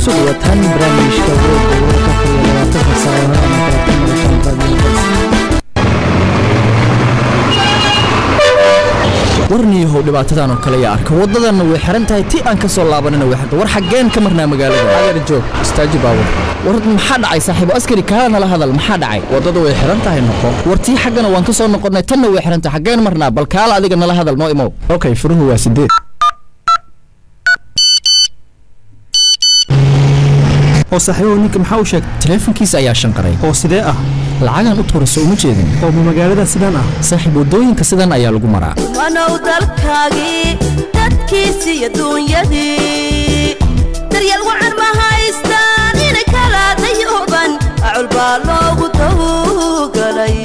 وطن برامج كبير وكفي warniyo how dhibaatadan oo kale arka wadadan way xiran tahay tii aan ka soo laabanina way xirto war xageen ka marnaa magaalada agar joog istaaji baawar war maxaa dhacay saaxiibo askari kaana la hadal maxaa dhacay wadada way xiran tahay noqo war tii xagana waan ka soo noqonay tan way xiran tahay xageen marnaa bal kaala adiga nala hadal noo imo okay furuhu waa 8 oo saxiibo ninka maxaa u sheegay telefonkiisa ayaa shanqaray oo sidee ah lacagan u tuurayso uma jeedin oo magaalada sidaan ah saaxiibo wadooyinka sidaan ayaa lagu maraa wanow dalkaagi dadkiisa iyo dunyadii daryeel wacan ma haystaan in kala dayuban acul baa loogu tawgalay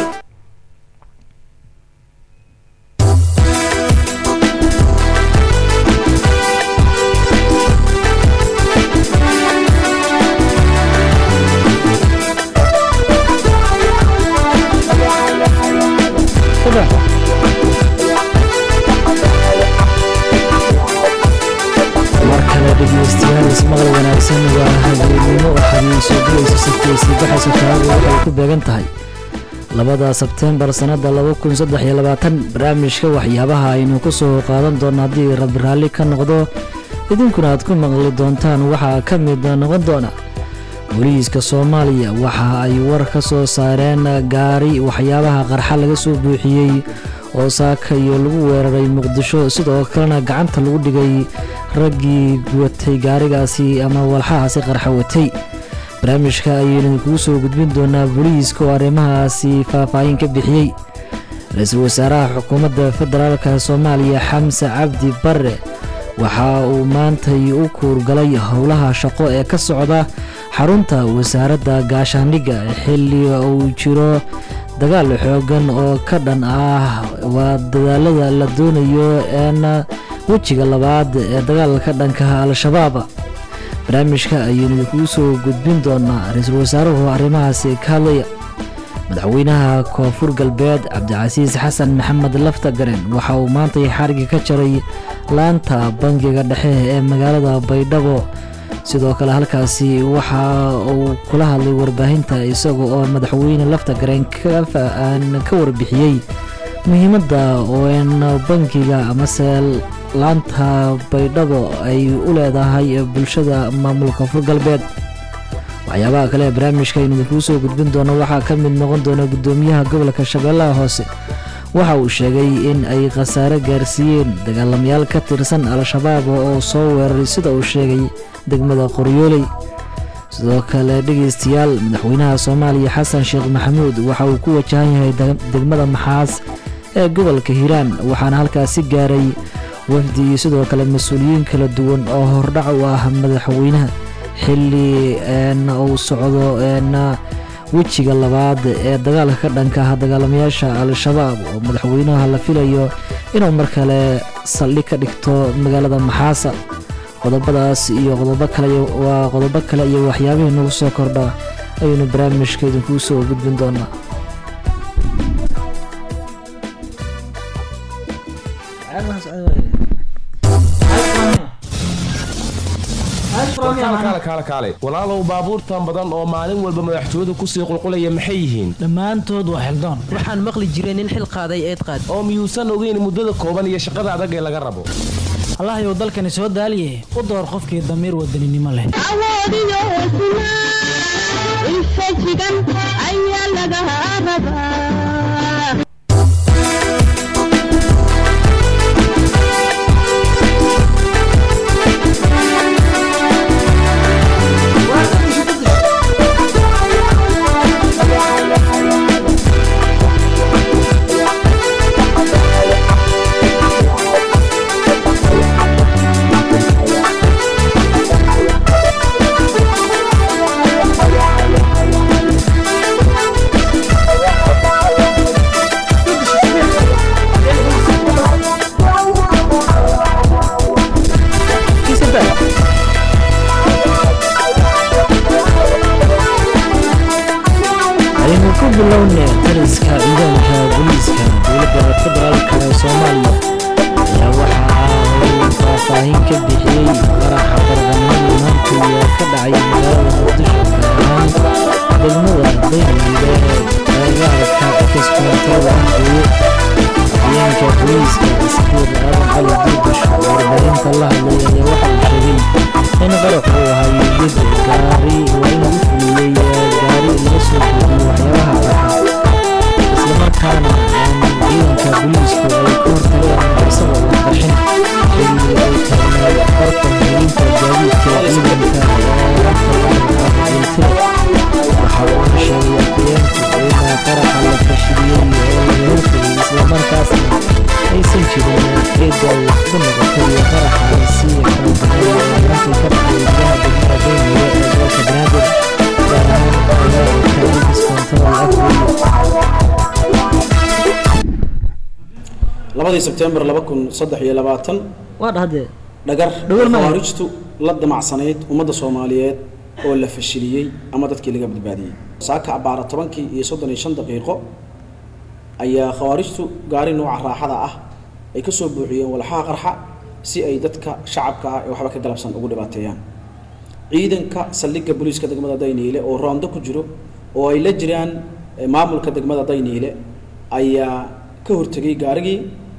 ismaqal wanaagsan waa habeenimo xabiiso geeso safeeysi baxaysa taariikhda waxay ku beegan tahay 2 Sebtembar sanada 2023 barnaamijka waxyaabaha aynu ku soo qaadan doono hadii Rabbi raali ka noqdo idinkuna aad ku maqli doontaan waxa ka mid noqon doona booliiska Soomaaliya waxa ay war ka soo saareen gaari waxyaabaha qarxa laga soo buuxiyay oo saaka iyo lagu weeraray Muqdisho sidoo kalena gacanta lagu dhigay ragii guwatay gaarigaasi ama walxahaasi qarxa watay barnaamijka ayaynu ku soo gudbin doonaa booliiska oo arrimahaasi faahfaahin ka bixiyay ra'iisul wasaaraha xukuumadda federaalka Soomaaliya Xamse Cabdi Barre waxa uu maanta u kuurgalay howlaha shaqo ee ka socda xarunta wasaaradda gaashaandhigga xilli uu jiro dagaal xoogan oo ka dhan ah waa dadaalada la doonayo in wajiga labaad ee dagaalka dhanka al-shabaab barnaamijka ayaynu ku soo gudbin doonaa ra'iisul wasaaruhu arrimahaasi ka hadlaya madaxweynaha koonfur galbeed Cabdicasiis Xasan Maxamed Laftagaren waxa uu maanta xariga ka jaray laanta bangiga dhexe ee magaalada Baydhabo sidoo kale halkaasi waxa uu kula hadlay warbaahinta isagoo oo madaxweyne Laftagaren ka warbixiyay muhiimadda oo bangiga ama laanta Baydhabo ay u leedahay bulshada maamulka koonfur galbeed waxyaabaha kale barnaamijka aynu ku soo gudbin doono waxa ka mid noqon doona gudoomiyaha gobolka Shabeellaha Hoose waxa uu sheegay in ay khasaare gaarsiiyeen dagaalamayaal ka tirsan al-shabaab oo soo weeraray sida uu sheegay degmada Qoryooley sidoo kale dhageystayaal madaxweynaha Soomaaliya Xasan Sheekh Maxamuud waxa uu ku wajahan yahay degmada Maxaas ee gobolka Hiiraan waxaana halkaas gaaray wafdi sidoo kale mas'uuliyiin kala duwan oo hordhac u ah madaxweynaha xilli uu socdo wajiga labaad ee dagaalka dhanka ah dagaalamayaasha al-shabaab oo madaxweynaha la filayo inuu mar kale saldhig ka dhigto magaalada Maxaas qodobadaas iyo qodobo kale iyo waxyaabaha nagu soo kordha ayaynu barnaamijka idinku soo gudbin doonaa kale walaalow baabuurtan badan oo maalin walba madaxtooyada ku sii qulqulaya maxay yihiin dhammaantood waa xildoon waxaan maqli jiray nin xil qaaday eed qaad oo miyuusan ogeyn muddada kooban iyo shaqada adag ee laga rabo allah yow dalkani soo daaliye u door qofkii damiir wadaninimo leh awoodiyo hesnaa infajigan ayaa laga rabaa bilowne taliska ciidanka booliiska dowladda federaalka Soomaaliya ayaa waxa uu faahfaahin ka bixiyay qaraxa qarxanimada maanta ka dhacay magaalada muqdisho gaar ahaan degmada daynayda ee agagaarka kaskontada afgooye afhayeenka booliiska safiir aadan cali duudasho oo warbaahinta la hadlay ayaa waxa uu sheegay in qarax uu ahaa yidid gaari waa in lagu fuliyey gaari laga soo buuxiyey waxyaabaha qarxa islamarkaana ciidanka booliisku ay ka hortageen isagoo aan qarxin xilligii ay taagnayd qarka muhiimka gaadiidka ciidanka iltira waxa uu sheegay afhayeenku in qaraxa la fashiliyey oo laga hortagay islamarkaasna aysan jirin ciidda wax ku noqotay iyo qaraxaasi kala duwan ee markii ka dhacay gudaha degmada daynayda ee gobolka banaadir gaar ahaan agagaarka kaskontada afgooye 2 September 2023 waa dhahdee dhagar khawaarijtu la damacsanayd ummadda Soomaaliyeed oo la fashiliyay ama dadkii laga badbaadiyay saaka abaara 10:35 daqiiqo ayaa khawaarijtu gaari nooca raaxada ah ay ka soo buuxiyeen walxaha qarxa si ay dadka shacabka ah ee waxba ka galabsan ugu dhibaateeyaan ciidanka saldhigga booliiska degmada Daynile oo roondo ku jiro oo ay la jiraan maamulka degmada Daynile ayaa ka hortagay gaarigii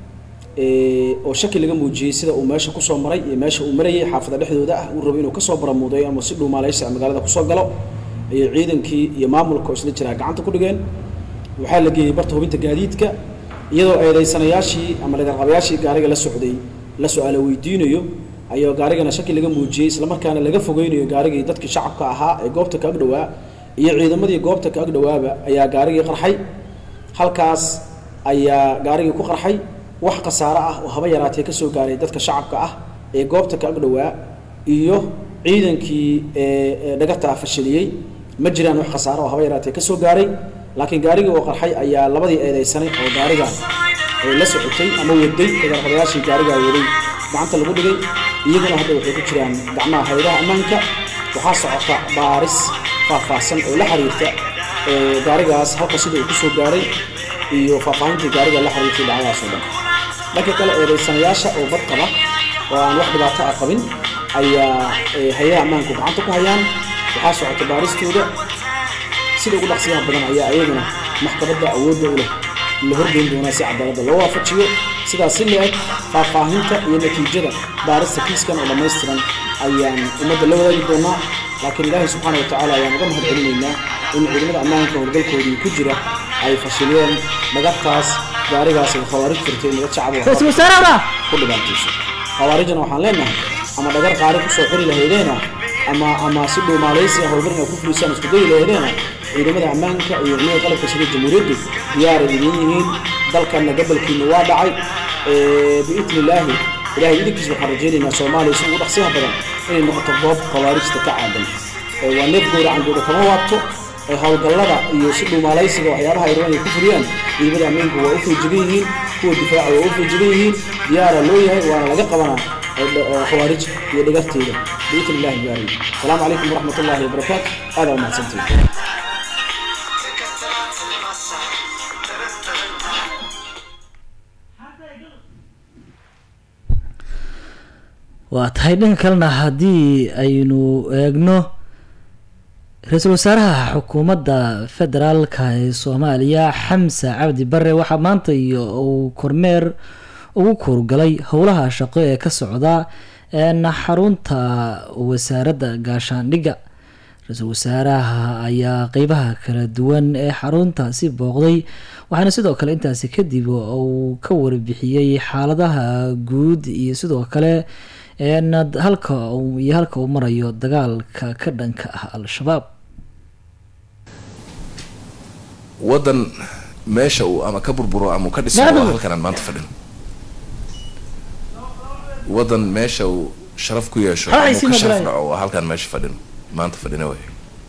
oo shaki laga muujiyay sida uu meesha ku soo maray iyo meesha uu marayay xaafada dhexdooda ah uu rabo inuu ka soo baramuuday ama si dhuumaalaysi magaalada ku soo galo ay ciidankii iyo maamulka isla jira gacanta ku dhigeen waxa la geeyay barta hubinta gaadiidka iyadoo eedeysanayaashii ama lagarqabayaashii gaariga la socday la su'aalo weydiinayo ayuu gaarigana shaki laga muujiyay isla markaana laga fogeynayo gaarigii dadkii shacabka ahaa ee goobta ka agdhawaa iyo ciidamadii goobta ka agdhawaaba ayaa gaarigii qarxay halkaas ayaa gaarigii ku qarxay wax qasaaro ah oo haba yaraatay ka soo gaaray dadka shacabka ah ee goobta ka agdhawaa iyo ciidankii dhagarta fashiliyay ma jiraan wax qasaaro oo haba yaraatay ka soo gaaray laakiin gaarigii oo qarxay ayaa labadii eedeysanay oo gaariga la socotay ama waday dhagarqabayaashii gaariga waday gacanta lagu dhigay iyaguna hadda waxay ku jiraan gacmaha hay'adaha ammaanka waxaa socota baaris faahfaahsan oo la xiriirta gaarigaas halka sida uu ku soo gaaray iyo faahfaahintii gaariga la xiriirtay dhacdaas oo dhan marka kale eedeysanayaasha oo bad qaba oo aan wax dhibaato ah qabin ayaa hay'adaha ammaanku gacanta ku hayaan waxaa socota baaristooda sida ugu dhaqsiyaha badan ayaa ayaguna maxkamadda awoodda u leh la horgeyn doonaa si cadaaladda loo waafajiyo sidaas si leeg faahfaahinta iyo natiijada baarista kiiskan oo dhammaystiran ayaan ummadda la wadaagi doonaa laakiin ilaahay subxaana wa tacaala ayaan uga mahad celinaynaa in ciidamada ammaanka howlgalkoodii ku jira ay fashiliyeen dhagartaas gaarigaas ay khawaarij jirtay in shacabka ku dhibaatayso khawaarijna waxaan leenahay ama dhagar qaari ku soo xiri lahaydeenna ama si dhuumaalaysi howlgalna ku fulisaan isku day lahaydeenna ciidamada ammaanka iyo ciidamada qalabka sida jamhuuriyaddu diyaar idin yihiin dalkana gobolkiina waa dhacay biidnillaahi ilaahay idinkiis waxaan rajaynaynaa Soomaaliya si ugu dhaqsiyaha badan inay noqoto goob khawaarijta ka caadan waa neef gowracan gooda kama waabto hawlgallada iyo si dhuumaalaysiga waxyaabaha ay rabaan ku furiyaan ciidamada ammaanku waa u feejigan yihiin kuwa difaaca waa u feejigan yihiin diyaara loo yahay waana laga qabanaa خوارج يدقتي بيت الله باري السلام عليكم ورحمة الله وبركاته هذا ما سنتي waa tahay dhanka kalena haddii aynu eegno ra-iisul wasaaraha xukuumadda federaalka ee Soomaaliya Xamse Cabdi Barre waxaa maanta iyo uu kormeer ugu kurgalay howlaha shaqo ee ka socda xarunta wasaaradda gaashaandhigga ra-iisul wasaaraha ayaa qeybaha kala duwan ee xaruntaasi booqday waxaana sidoo kale intaasi kadib uu ka warbixiyey xaaladaha guud iyo sidoo kale halka uu marayo dagaalka ka dhanka ah al-shabaab wadan meesha uu ama ka burburo ama ka dhiso halkan aan maanta fadhin wadan meesha uu sharaf ku yeesho ama ka sharaf dhaco halkan meesha fadhin maanta fadhina way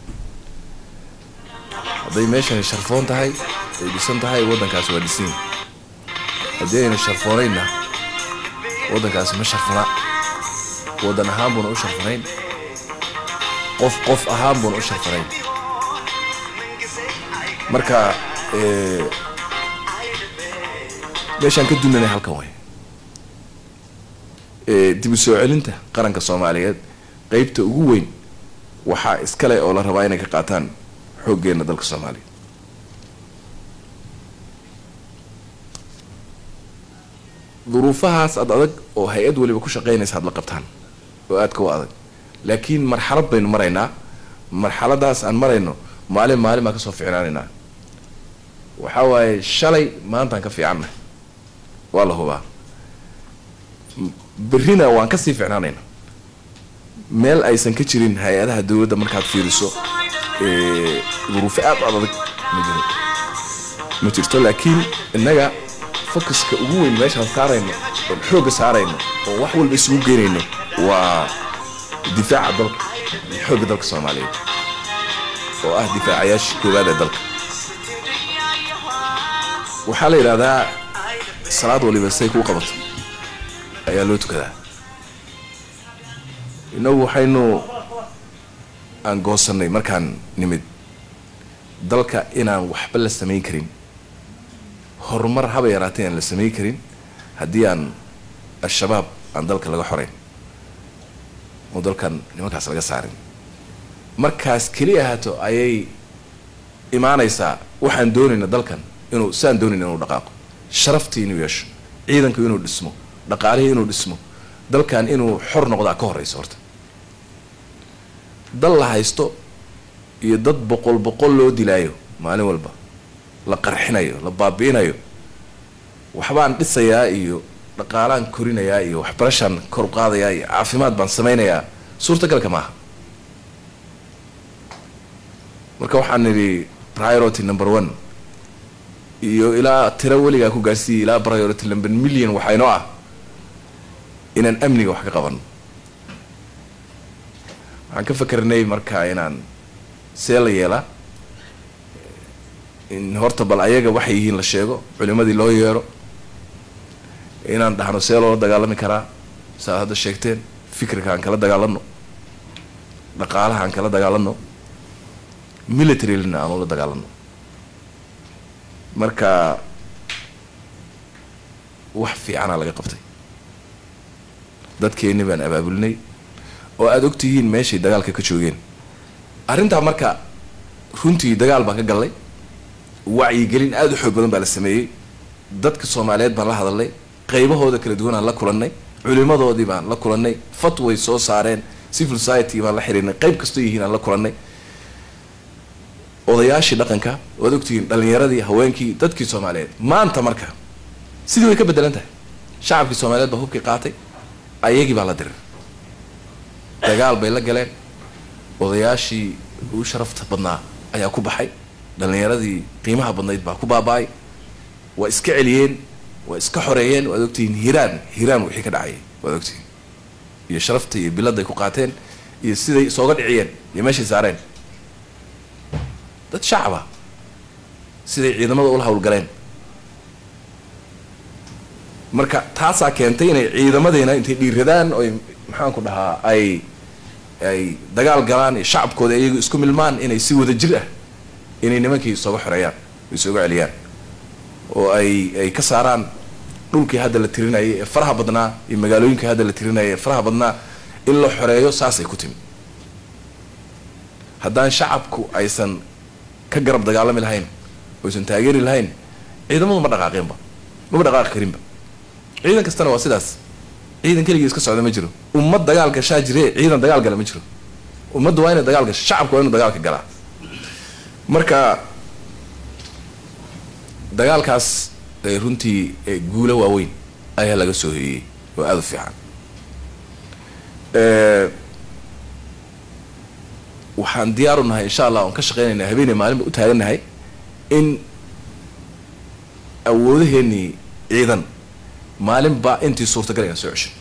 haday meeshan sharfoon tahay ay dhisan tahay wadankaas waa dhisin haddii ayna sharfoonayna wadankaas ma sharfana wadan ahaan buna u sharfanayn qof ahaan buna u sharfanayn marka meeshaan ka dulanay halkan way dib u soo celinta qaranka Soomaaliyeed qaybta ugu weyn waxaa iskale oo la rabaa inay ka qaataan xooggeena dalka Soomaaliya. duruufahaas adag oo hay-ad waliba ku shaqeynaysa had la qabtaan oo aad ka u adag, laakiin marxalad baynu maraynaa. marxaladaas aan marayno maalin baan ka soo fiicnaanaynaa. waxaa waaye shalay maantaan ka fiicannahay, waa la hubaa. berrina waan ka sii fiicnaanaynaa. meel aysan ka jirin hay-adaha dowladda markaad fiiriso duruufo aad u adag ma jirto, laakiin innaga focuska ugu weyn meeshaan saarayno oo xoogga saarayno oo wax walba isugu geynayno waa difaaca dalka iyo xoogga dalka Soomaaliyeed oo ah difaacayaasha koowaad ee dalka. waxaa la yidhaahdaa salaad waliba say kuu qabato ayaa loo tukadaa. innagu waxaynu aan goosannay markaan nimid dalka inaan waxba la samayn karin, horumar haba yaraatay aan la samayn karin haddii aan al-shabaab aan dalka laga xoreyn oo dalkan nimankaas laga saarin. markaas keli ahaato ayay imaanaysaa waxaan doonayna dalkan inuu saan doonayna inuu dhaqaaqo, sharaftii inuu yeesho, ciidanku inuu dhismo, dhaqaalihii inuu dhismo, dalkan inuu xor noqdaa ka horeyso. horta dal la haysto iyo dad boqol loo dilaayo maalin walba, la qarxinayo, la baabi'inayo, waxbaan dhisayaa iyo dhaqaalaan korinayaa iyo waxbarashaan kor u qaadayaa iyo caafimaad baan samaynayaa, suurtagalka maaha. marka waxaan nidhi priority number 1 iyo ilaa tiro weligaa ku gaarsiiyey ilaa priority number million waxaa inoo ah inaan amniga wax ka qabanno. waxaan ka fakarnay marka inaan see la yeelaa in horta bal ayaga waxay yihiin la sheego, culimadii loo yeero, inaan dhahno see loola dagaalami karaa saad hadda sheegteen, fikirka aan kala dagaalano, dhaqaalaha aan kala dagaalano, militarylina aan ula dagaalano. marka wax fiicanaa laga qabtay, dadkeenni baan abaabulinay oo aad ogtihiin meeshay dagaalka ka joogeen. arrintaa marka runtii dagaal baan ka gallay, wacyigelin aad u xoog badan baa la sameeyey, dadka Soomaaliyeed baan la hadalnay, qaybahooda kala duwan aan la kulannay, culimadoodii baan la kulannay, fatway soo saareen, civil society baan la xiriirnay, qayb kastoo yihiin aan la kulannay, odayaashii dhaqanka, waad ogtihiin dhalinyaradii, haweenkii, dadkii Soomaaliyeed. maanta marka sidii way ka bedelan tahay. shacabkii Soomaaliyeed baa hubkii qaatay, ayagii baa la diray, dagaal bay la galeen. odayaashii ugu sharafta badnaa ayaa ku baxay, dhalinyaradii qiimaha badnayd baa ku baaba'ay, waa iska celiyeen, waa iska xoreeyeen. waad ogtihiin hiiraan wixii ka dhacayay waad ogtihiin, iyo sharafta iyo biladday ku qaateen iyo siday isooga dhiciyeen iyo meeshay saareen. dad shacaba siday ciidamada ula hawlgaleen. marka taasaa keentay inay ciidamadeena intay dhiiradaan oo maxaan ku dhahaa ay dagaal galaan, iyo shacabkooda iyagu isku milmaan, inay si wada jir ah inay nimankii isooga xoreeyaan, isooga celiyaan, oo ay ka saaraan dhulkii hadda la tirinayay ee faraha badnaa iyo magaalooyinkii hadda la tirinayay ee faraha badnaa in la xoreeyo. saasay ku timi. haddaan shacabku aysan ka garab dagaalami lahayn, oysan taageeri lahayn, ciidamadu ma dhaqaaqeenba, maba dhaqaaqi karinba. ciidan kastana waa sidaas, ciidan keligii iska socda ma jiro. ummad dagaal gashaa jiree ciidan dagaal gala ma jiro. ummaddu waa inay dagaal gasho, shacabku waa inuu dagaalka galaa. marka dagaalkaas runtii guulo waaweyn ayaa laga soo hoyey oo aada u fiican. waxaan diyaar u nahay insha allah, oon ka shaqeynaynaa habeenay maalinba u taagannahay in awoodaheennii ciidan maalinba intii suurtagal inaan soo cesho.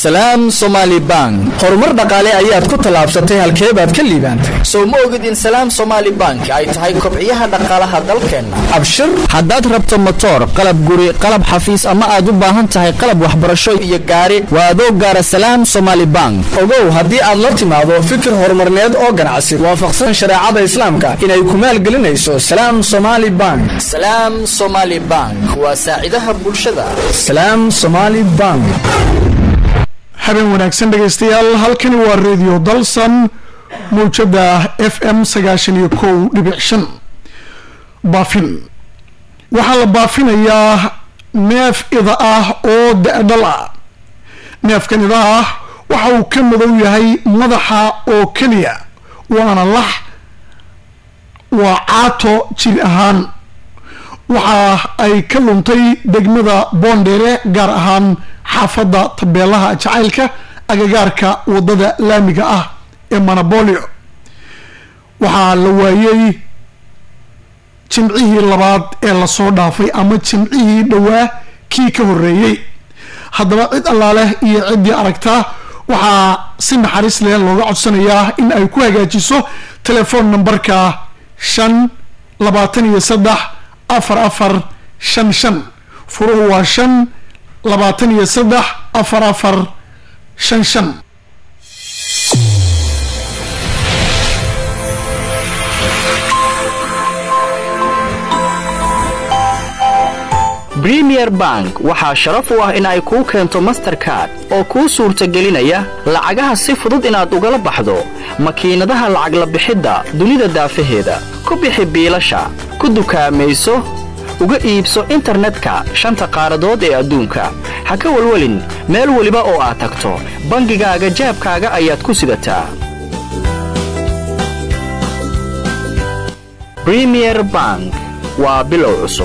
salaam Somali Bank horumar dhaqaale ayaad ku talaabsatay halkee baad ka liibaantay soo ma ogid in salaam Somali Bank ay tahay kobciyaha dhaqaalaha dalkeena abshir haddaad rabto motor qalab guri qalab xafiis ama aad u baahan tahay qalab waxbarasho iyo gaari waa adoo gaara salaam Somali Bank ogow haddii aad la timaado fikir horumarneed oo ganacsi waafaqsan shariicada islaamka inay ku maalgelinayso salaam Somali Bank salaam Somali Bank waa saacidaha bulshada salaam Somali Bank habeen wanaagsan dhageystayaal halkani waa radio dalsan mowjada FM 91.5 baafin waxaa la baafinayaa neef ida ah oo da'dal ah neefkan ida ah waxa uu ka madow yahay madaxa oo keliya waana lax waa caato jir ahaan waxa ay ka luntay degmada Boondere gaar ahaan xaafadda tabeelaha jacaylka agagaarka wadada laamiga ah ee Manabolio waxaa la waayay jimcihii labaad ee la soo dhaafay ama jimcihii dhawaa kii ka horeeyay haddaba cid allaale iyo ciddii aragtaa waxaa si naxariis leh looga codsanayaa in ay ku hagaajiso telefoon nambarka 523 4455 furuhu waa 523 4455 Premier Bank waxaa sharaf u ah in ay kuu keento Mastercard oo kuu suurtagelinaya lacagaha si fudud inaad ugala baxdo makiinadaha lacag la bixidda dunida daafaheeda ku bixi biilasha ku dukaamayso uga iibso internetka shanta qaaradood ee adduunka ha ka walwalin meel waliba oo aad tagto bangigaaga jeebkaaga ayaad ku sidataa Premier Bank waa bilow cusub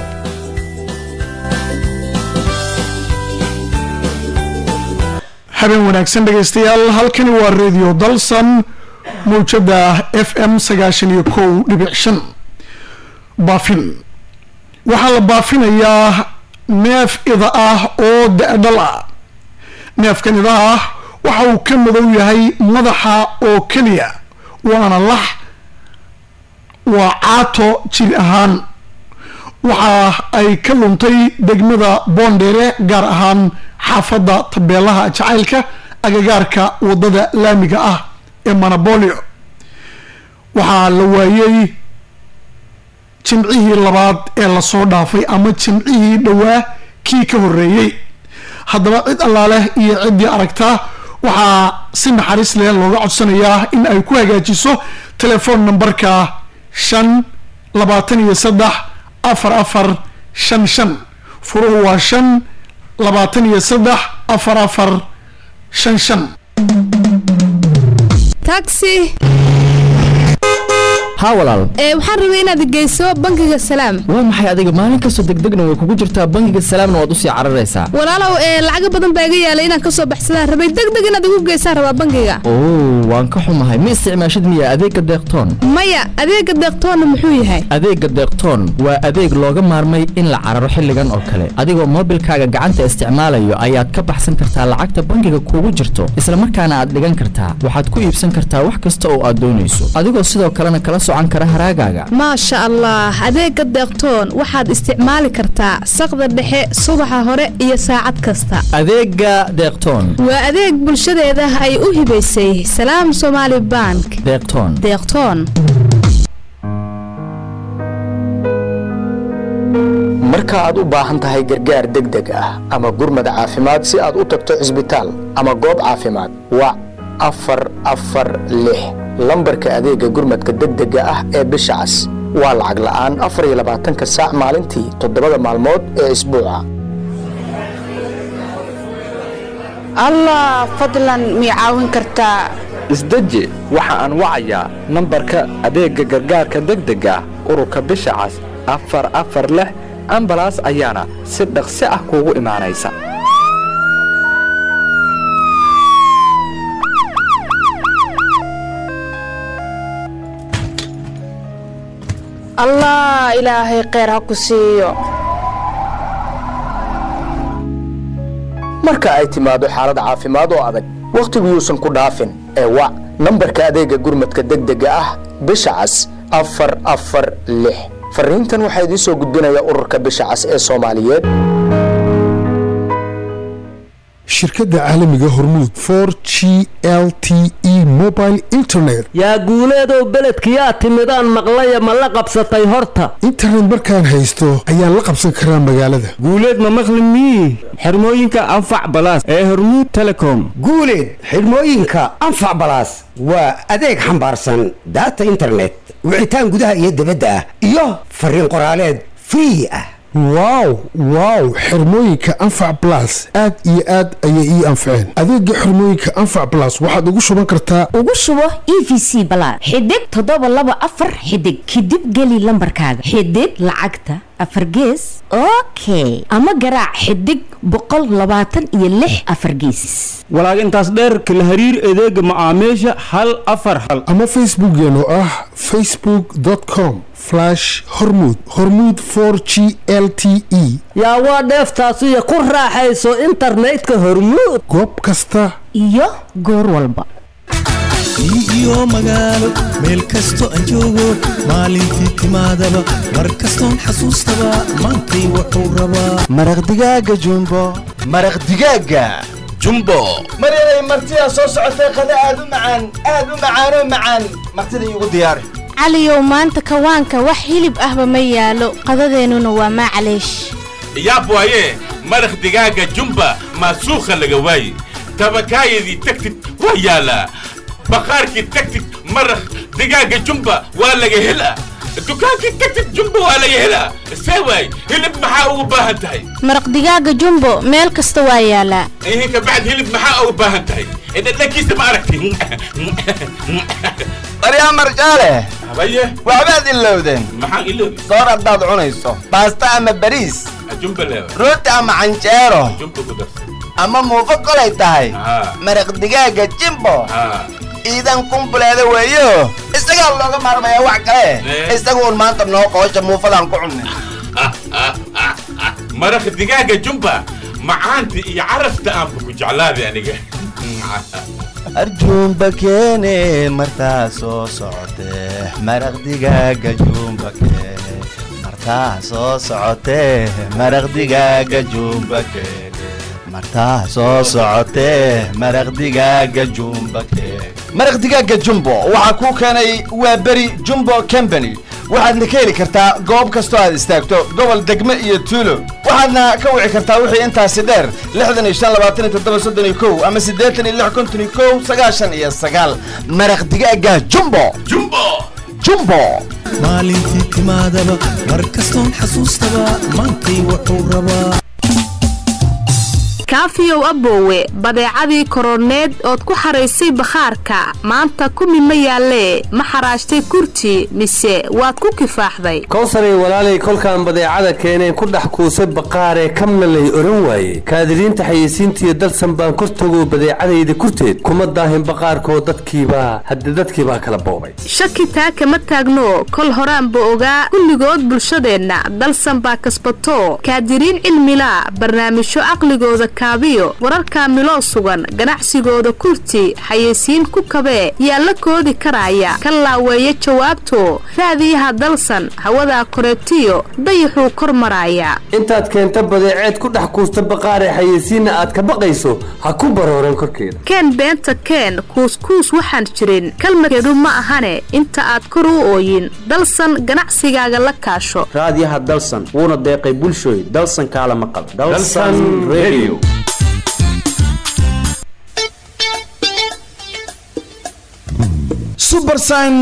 habeen wanaagsan dhageystayaal halkani waa radio dalsan mowjada FM 91.5 baafin waxaa la baafinayaa neef ida ah oo da'dal ah neefkan ida ah waxa uu ka madow yahay madaxa oo keliya waana lax waa caato jir ahaan waxa ay ka luntay degmada Boondere gaar ahaan xaafadda tabeelaha jacaylka agagaarka wadada laamiga ah ee Manabolio waxaa la waayay jimcihii labaad ee la soo dhaafay ama jimcihii dhawaa kii ka horeeyay haddaba cid allaale iyo ciddii aragtaa waxaa si naxariis leh looga codsanayaa in ay ku hagaajiso telefoon nambarka 523 4455 furuhu waa 523 4455 taxi ها walaal waxaan rabay inaad geyso bangiga salaam waa maxay adiga maalin kasta degdegna way kugu jirtaa bangiga salaamna waad u sii cararaysaa walaalow lacag badan baa iga yaalay inaan ka soo baxsadaan rabay degdeg inaad ugu geysaan rabaa bangiga waan ka xumahay ma isticmaashid miya adeega deeqtoon maya adeega deeqtoon muxuu yahay adeega deeqtoon waa adeeg looga maarmay in la cararo xilligan oo kale adigoo mobilkaaga gacanta isticmaalayo ayaad ka baxsan kartaa lacagta bangiga kugu jirto isla markaana aad dhigan kartaa waxaad ku iibsan kartaa wax kasta oo aad doonayso adigoo sidoo kalena kala socon kara haragaaga ma sha Allah adeega deeqtoon waxaad isticmaali kartaa saqda dhexe subaxa hore iyo saacad kasta adeega deeqtoon waa adeeg bulshadeeda ay u hibaysay salaam Somali Bank deeqtoon marka aad u baahan tahay gargaar degdeg ah ama gurmad caafimaad si aad u tagto cisbitaal ama goob caafimaad waa 446 lambarka adeega gurmadka degdega ah ee bisha cas waa lacag la'aan 24 saac maalintii 7 maalmood ee isbuuca Allah fadlan mi caawin kartaa isdaji waxa aan wacayaa nambarka adeega gargaarka degdega ah ururka bisha cas 446 ambalaas ayaana si dhaqsi ah kuugu imaanaysa الله إلهي خير هكو سيو marka ay timaado xaalad caafimaad oo adag wakhtigu yuusan ku dhaafin ee wac nambarka adeega gurmadka degdega ah bisha cas 446 fariintan waxaa idiin soo gudbinaya ururka bisha cas ee Soomaaliyeed shirkadda caalamiga hormuud 4G LTE mobile internet yaa guuleedow beledkiyaa timidaan maqlaya ma la qabsatay horta internet markaan haysto ayaan la qabsan karaa magaalada guuleed ma maqli mii xirmooyinka anfac balaas ee hormuud telecom guuleed xirmooyinka anfac balaas waa adeeg xambaarsan data internet wicitaan gudaha iyo dibadda ah iyo fariin qoraaleed free ah wow xirmooyinka anfac plus aad iyo aad ayay ii anfaceen adeega xirmooyinka anfac plus waxaad ugu shuban kartaa ugu shubo EVC balaar xidig 724 xidig kadib geli lambarkaaga xidig lacagta afar gees okay ama garaac xidig 126 afar gees walaag intaas dheer kala hariir adeega macaamiisha hal afar hal ama facebookgeena oo ah facebook.com/hormuud 4G LTE yaa waa dheeftaasiyo ku raaxayso internetka hormuud goob kasta iyo goor walba iyo magaalo meel kasto aan joogo maalintii timaadaba mar kastoon xasuustaba maantay wuxuu rabaa maraq digaaga jumbo maryaday martidaa soo socotay qada aad u macaan martida iigu diyaari caliyow maanta kawaanka wax hilib ahba ma yaalo qadadeennuna waa macleesh yaab waaye maraq digaaga jumba maasuukha laga waaye tabakaayadii tagtid waa yaalaa baqaarkii tagtid maraq digaaga jumba waa laga helaa dukaankii tagtid jumba waa laga helaa see waay hilib maxaa ugu baahan tahay maraq digaaga jumbo meel kasta waa yaalaa ka bacd hilib maxaa ugu baahan tahay dhadhankiisa ma aragti baryaa marjaale habaye waxbaad ilowdeen maxaan ilowday soor haddaad cunayso baasta ama bariis jumba leewa rooti ama canjeero jumba ku darsan ama muufo kolay tahay maraq digaaga jimbo iidan kumbuleeda weeyo isagaa looga maarmayaa wax kale isaguun maanta noo qoosha muufadaan ku cunnay maraq digaaga jumba macaanta iyo carafta aanba ku jeclaaday aniga arjuumba keene martaa soo socotee maraq digaaga jumba keene martaa soo socotee maraq digaaga jumba keene martaa soo socotee maraq digaaga jumba keene maraq digaaga jumbo waxaa kuu keenay waa beri jumbo company waxaadna ka heli kartaa goob kastoo aad istaagto gobol degme iyo tuulo waxaadna ka wici kartaa wixii intaasi dheer 65 ama 86 maraq digaaga jumbo maalintii timaadaba mar kastoon xasuustaba maantay wuxuu rabaa kaafiyow aboowe badeecadii koroneed ood ku xaraysay bakhaarka maanta kumi ma yaallee ma xaraashtay kurti mise waad ku kifaaxday kowsaray walaalay kolkaan badeecada keeneen ku dhex kuusay baqaaree kamna lay oran waaye kaadiriinta xayeysiintiiyo dalsan baan kor tago badeecadayda kurteed kuma daahin baqaarkoo dadkiibaa kala boobay shaki taa kama taagno kol horaanba ogaa kulligood bulshadeenna dalsan baa kasbato kaadiriin cilmila barnaamijyo caqligooda kaabiyo wararka miloo sugan ganacsigooda kurti xayeysiin ku kabee yaa la koodi karaya ka laaweeya jawaabto raadiyaha dalsan hawadaa koreetiyo dayaxuu kor maraya intaad keenta badeeceed ku dhex kuusta baqaaree xayeysiinna aad ka baqayso ha ku barooran korkeeda keen beenta keen kuuskuus waxaan jirin kalmadkeedu ma ahane inta aad kor u ooyin dalsan ganacsigaaga la kaasho raadiyaha dalsan wuuna deeqay bulshooy dalsan kaala maqal dalsan radio Supersign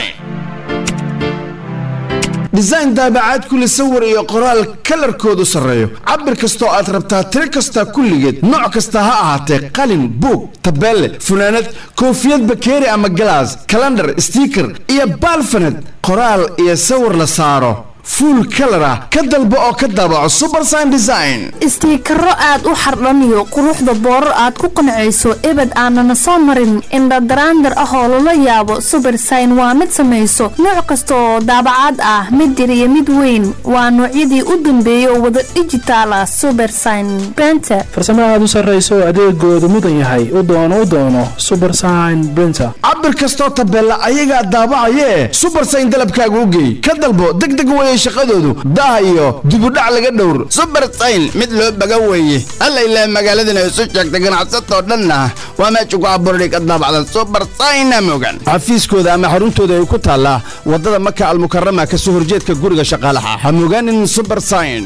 design daabacaad kulli sawir iyo qoraal kalarkoodu sarreeyo cabir kastoo aad rabtaa tiro kasta kulligeed nooc kasta ha ahaatee qalin buug tabeelle funaanad koofiyad bakeeri ama galaas calendar sticker iyo baalfanad qoraal iyo sawir la saaro full color ah ka dalbo oo ka daabaco super sign design istiikaro aad u xardhaniyo quruxda boorar aad ku qancayso ebed aanana soo marin indhadaraandar ah oo lala yaabo super sign waa mid samayso nooc kasta oo daabacaad ah mid yar iyo mid weyn waa noocyadii u dambeeyay oo wada digital ah super sign printer farsamo aad u sarreyso adeegoodu mudan yahay u doono super sign printer cabir kastoo tabeella ayagaa daabacayee super sign dalabkaaga u geey ka dalbo degdeg weeye shaqadoodu daha iyo dibudhac laga dhowr super sign mid loo baga weeye alla ilaa magaaladana isu sheegtay ganacsatoo dhanna waa meesha ku abuurday ka daabacdan super sign mogan xafiiskooda ama xaruntooda ay ku taallaa wadada maka almukarama ka soo horjeedka guriga shaqaalaha ha mogaanin super sign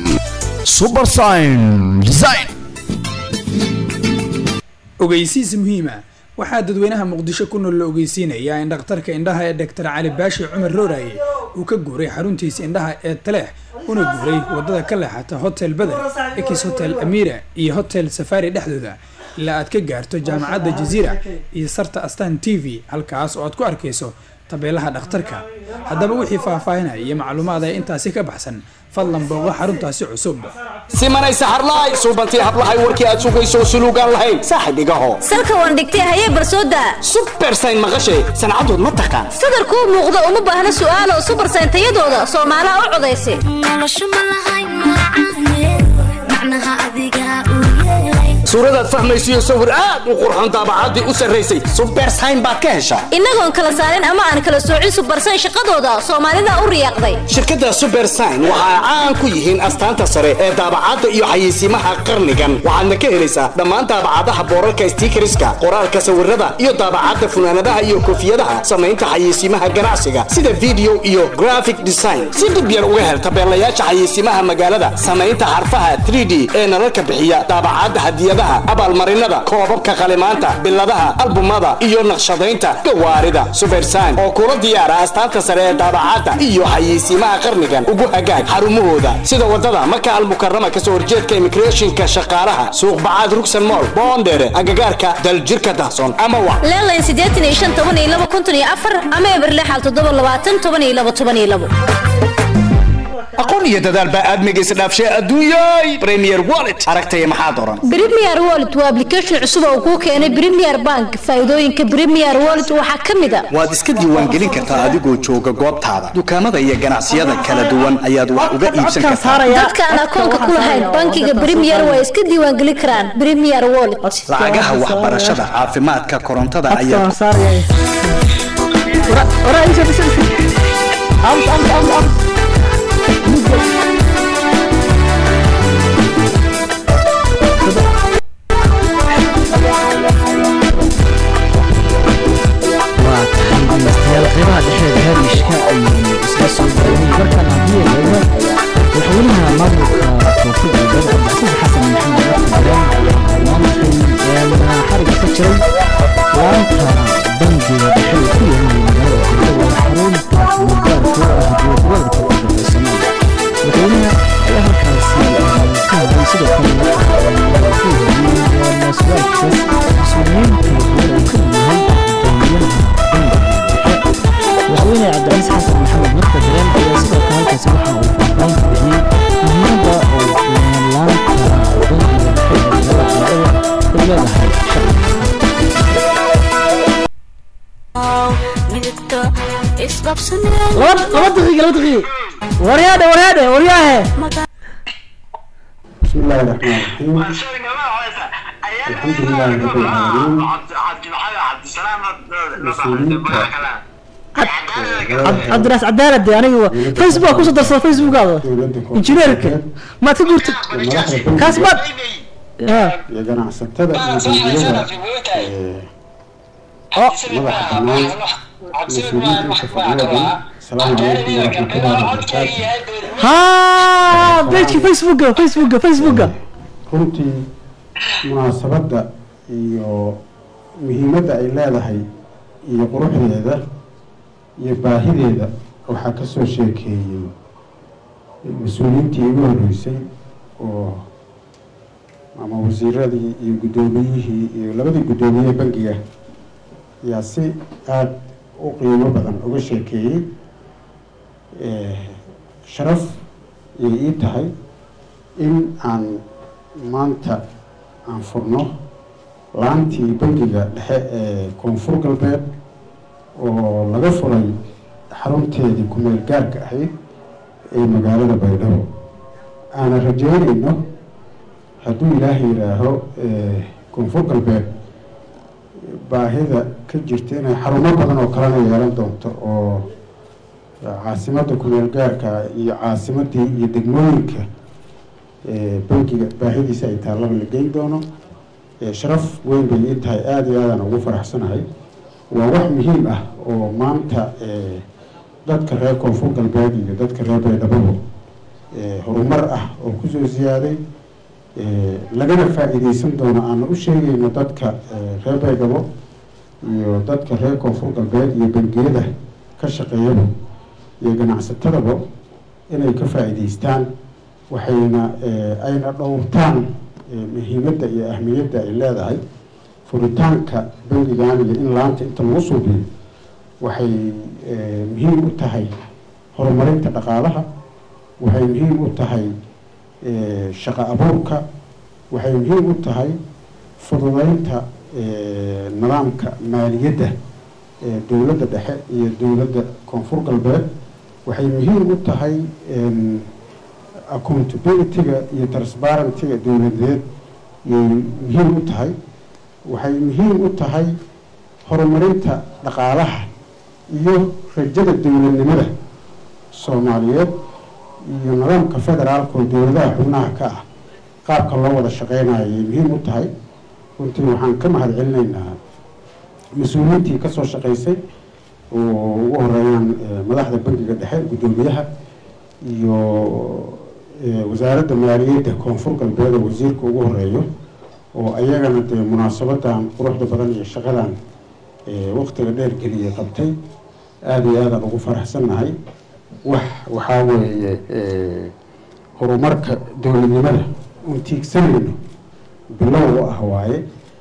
design ogeysiis muhiima waxaa dadweynaha muqdisho ku nool la ogeysiinayaa in dhakhtarka indhaha ee Dr. Cali Baashi Cumar Rooraye uu ka guuray xaruntiisa indhaha ee Taleex una guuray wadada ka leexata Hotel Badr, Ex Hotel Amira iyo Hotel Safari dhexdooda ilaa aad ka gaarto jaamacadda Jazeera iyo sarta Astaan TV halkaas oo aad ku arkayso tabeelaha dhakhtarka. haddaba wixii faahfaahinaya iyo macluumaad ay intaasi ka baxsan fadlan booqo xaruntaasi cusub simanay saxarlaay suubantii hablahay warkii aad sugayso suluugaan lahayn saaxibigaho salka waan dhigtay haye barsooda super sign maqashay sancadood ma taqaan sadarku muuqdo uma baahna su'aalo super sign tayadooda Soomaaliya u codaysay noloshu ma lahayn macnaha adiga u yeelay suuradaad fahmaysiyo sawir aad u qurxoon daabacaadii u sarreysay super sign baad ka heshaa inagoon kala saarin ama aan kala soocin super sign shaqadooda Soomaalida u riyaaqday shirkadda super sign waxa caan ku yihiin astaanta sare ee daabacaadda iyo xayeysiimaha qarnigan waxaadna ka helaysaa dhammaan daabacaadaha boorarka stickeriska qoraalka sawirada iyo daabacaadda funaanadaha iyo koofiyadaha samaynta xayeysiimaha ganacsiga sida video iyo graphic design si dib yar uga hel tabeelayaasha xayeysiimaha magaalada samaynta xarfaha 3D ee nalalka bixiya daabacaadda hadiyadaha abaalmarinada koobabka qalimaanta biladaha albumada iyo naqshadaynta gawaarida super sign oo kula diyaara astaanta sare ee daabacaadda iyo xayeysiimaha qarnigan ugu hagaag xarumahooda sida wadada maka almukarama ka soo horjeedka immigrationka shaqaalaha suuq bacaad rugsan mall boondere agagaarka daljirka dahson ama wa leelayn 85 ama eberle xal 7 aqoon iyo dadaal baa aadmiga isdhaafshay adduunyay Premier Wallet aragtay maxaad oran Premier Wallet waa application cusub oo ku keenay Premier Bank faa'iidooyinka Premier Wallet waxa kamid ah waad iska diiwaan gelin kartaa adigoo jooga goobtaada dukaamada iyo ganacsiyada kala duwan ayaad wax uga iibsan kartaa dadka aan akoonka ku lahayn bankiga Premier way iska diiwaan gelin karaan Premier Wallet lacagaha waxbarashada caafimaadka korontada ayaa قراءة الحين هذه الشكاء يسلسل بركة العربية الأولى وحولها مرمك توفيق البلد عبدالعزيز حسن محمد الرحمن ممكن حرق فتري وانتها بندي بحلو فيه من المدارة وحرون مدارة وردة في السماء وحولها لها كاسي كان يسير كل فيه من المسؤولات مسؤولين في كلها وحويني عبدالعزيز حسن محمد مركز درين إلى سبب كهالك سبحة وفقان به مهمة ولانك بنك الحين إلا هاي لو دقيقة ورياده بسم الله الرحمن الرحيم الحمد لله رب العالمين عبدالناس عدالة أنا فيسبوك وصل درس فيسبوك هذا إنجنيرك ما تقول كاسبات يا جماعة ستبع مديرية مدح كمان مسؤولين كفاية السلام عليكم ورحمة الله وبركاته ها بيتي فيسبوك كنتي مناسبة iyo muhiimadda ay leedahay iyo quruxdeeda iyo baahideeda waxaa ka soo sheekeeyay mas-uuliyiintii ugu horreysay oo ama wasiiradii iyo guddoomiyihii iyo labadii guddoomiye bangiga ayaa si aada u qiimo badan uga sheekeeyey sharaf ay ii tahay in aan maanta aan furno laantii bangiga dhexe ee koonfur galbeed oo laga furay xarunteedii ku-meel gaarka ahayd ee magaalada baydhabo aana rajeynayno hadduu ilaahay yidhaaho koonfur galbeed baahida ka jirta inay xarumo badan oo kalena yeelan doonto oo caasimadda ku-meel gaarka iyo caasimadii iyo degmooyinka bangiga baahidiisa ay taallaba la geyn doono sharaf weyn bay ii tahay aada iyo aadaan ugu faraxsanahay waa wax muhiim ah oo maanta dadka reer koonfur galbeed iyo dadka reer baydhababo horumar ah oo kusoo ziyaaday lagana faa-iideysan doono aana u sheegayno dadka reer baydhabo iyo dadka reer koonfur galbeed iyo bangiyada ka shaqeeyaba iyo ganacsatadaba inay ka faa-iideystaan waxayna ayna dhowrtaan muhiimadda iyo ahmiyadda ay leedahay furitaanka bangigan iyo in laanta inta lagu suubiyo waxay muhiim u tahay horumarinta dhaqaalaha waxay muhiim u tahay shaqo abuurka waxay muhiim u tahay fududeynta nidaamka maaliyadda dowladda dhexe iyo dowladda koonfur galbeed waxay muhiim u tahay accountability-ga iyo transparenty-ga dowladeed yay muhiim u tahay waxay muhiim u tahay horumarinta dhaqaalaha iyo rajada dowladnimada soomaaliyeed iyo nidaamka federaalka oo dowladaha xubnaha ka ah qaabka loo wada shaqeynayo ayay muhiim u tahay runtii waxaan ka mahad celinaynaa mas-uuliyiintii kasoo shaqeysay oo ugu horeeyaan madaxda bangiga dhexe guddoomiyaha iyo wasaaradda maaliyadda koonfur galbeed oo wasiirka ugu horeeyo oo ayagana dee munaasabadan quruxda badan iyo shaqadan waqtiga dheer geliyay qabtay aada iyo aadaan ugu faraxsannahay waxaa weeye horumarka dowladnimada uun tiigsanayno bilow u ah waaye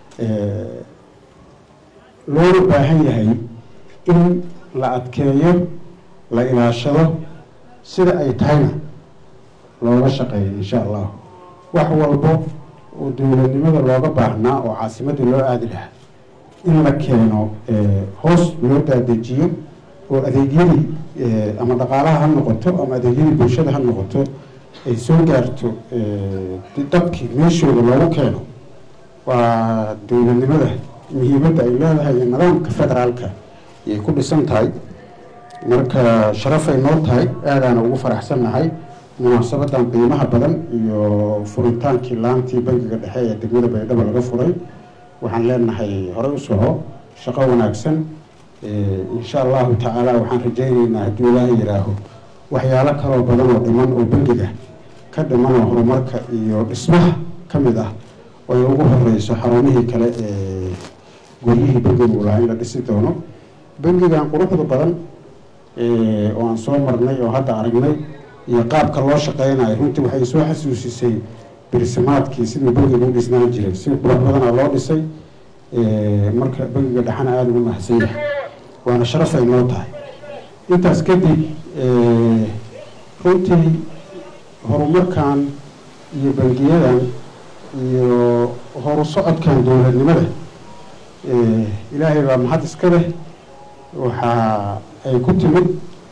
loona baahan yahay in la adkeeyo la ilaashado sida ay tahayna looga shaqeeyo insha allah wax walbo oo dowladnimada looga baahnaa oo caasimadii loo aadi lahaa in la keeno hoos loo daadejiyo oo adeegyadii ama dhaqaalaha ha noqoto ama adeegyadii bulshada ha noqoto ay soo gaarto dadkii meeshooda loogu keeno waa dowladnimada muhiimadda ay leedahay iyo nidaamka federaalka ayay ku dhisan tahay marka sharafay noo tahay aadaana ugu faraxsannahay munaasabadan qiimaha badan iyo furitaankii laantii bangiga dhexe ee degmada baydhabo laga furay waxaan leenahay horey u soco shaqo wanaagsan insha allahu tacaala waxaan rajaynaynaa hadduu ilaahay yidhaaho waxyaalo kaloo badan oo dhiman oo bangiga ka dhiman oo horumarka iyo dhismaha ka mid ah oo ay ugu horeyso xarumihii kale ee guryihii bangiga u lahaa in la dhisi doono bangigan quruxda badan oo aan soo marnay oo hadda aragnay iyo qaabka loo shaqeynayo runtii waxay soo xasuusisay birsimaadkii sidii bangiga u dhisnaan jiray si qurux badanaa loo dhisay marka bangiga dhexana aada ugu mahadsan yahay waana sharaf ay noo tahay intaas kadib runtii horumarkan iyo bangiyadan iyo horu socodkan dowladnimada ilaahay baa mahad iska leh waxa ay ku timid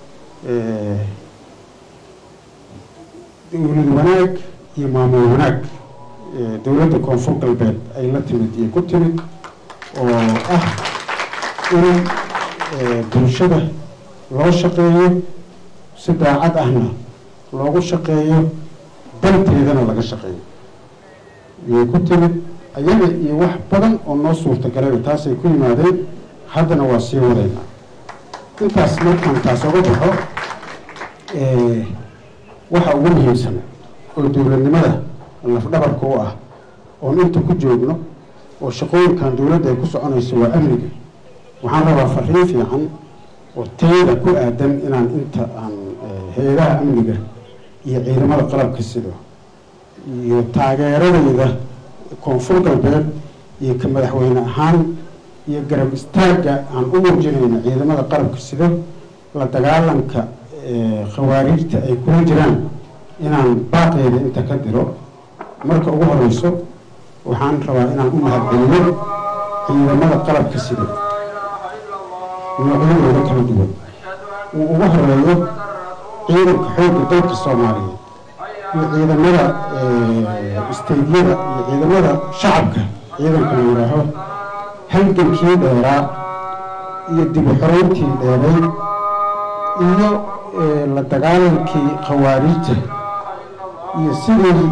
dowlad wanaag iyo maamul wanaag dowladda koonfur galbeed ay la timid iyo ku timid oo ah in bulshada loo shaqeeyo si daacad ahna loogu shaqeeyo danteedana laga shaqeeyo iyay ku timid ayaga iyo wax badan oo noo suurtagalay taasay ku yimaadeen haddana waa sii wadaynaa intaas markaan taas oga baxo waxa ugu muhiimsan oo dowladnimada lafdhabarka u ah oon inta ku joogno oo shaqooyinkan dowladda ay ku soconayso waa amniga waxaan rabaa fariin fiican oo tayada ku aadan inaan inta aan hay-adaha amniga iyo ciidamada qalabka sido iyo taageeradayda koonfur galbeed iyo ka madaxweyne ahaan iyo garab istaagga aan u muujinayna ciidamada qalabka sido la dagaalanka khawaariijta ay kula jiraan inaan baaqeeda inta ka diro. marka ugu horeyso waxaan rabaa inaan u mahadceliyo ciidamada qalabka sida noocyadooda kala duwan. uu ugu horeeyo ciidanka xoogga dalka soomaaliyeed iyo ciidamada isteydyada iyo ciidamada shacabka ciidanka la yidhaaho halgankii dheeraa iyo dib u xoreyntii dheeray iyo la dagaalankii khawaariijta iyo sidii